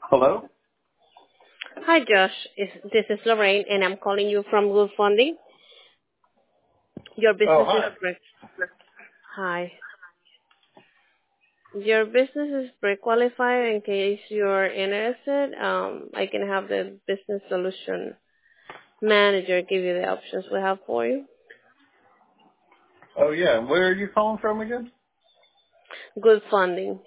Hello? Hi, Josh. This is Lorraine, and I'm calling you from Good Funding. Your Oh, business is hi. Hi. Your business is pre-qualified. In case you're interested, I can have the business solution manager give you the options we have for you. Oh, yeah. Where are you calling from again? Good Funding.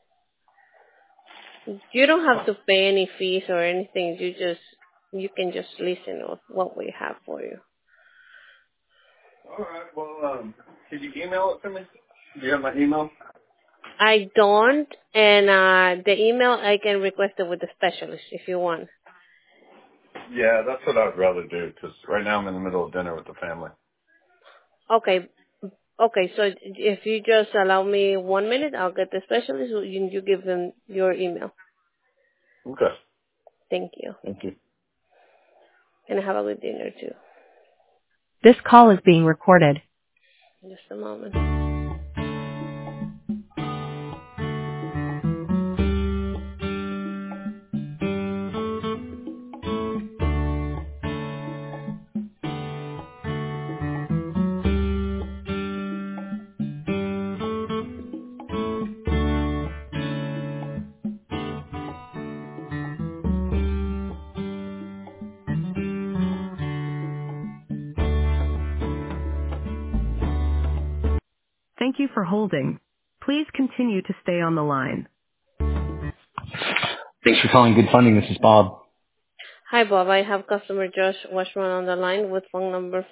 You don't have to pay any fees or anything. You can just listen to what we have for you. All right. Well, could you email it to me? Do you have my email? I don't, and the email I can request it with the specialist if you want. Yeah, that's what I'd rather do because right now I'm in the middle of dinner with the family. Okay, Okay, so if you just allow me 1 minute, I'll get the specialist. You give them your email. Okay. Thank you. Thank you. And have a good dinner too. This call is being recorded. Just a moment. Thank you for holding. Please continue to stay on the line. Thanks for calling Good Funding. This is Bob. Hi, Bob. I have customer Josh Washman on the line with phone number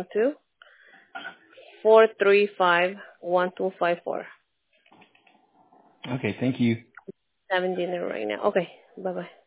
512-435-1254. Okay, thank you. Having dinner right now. Okay, bye-bye.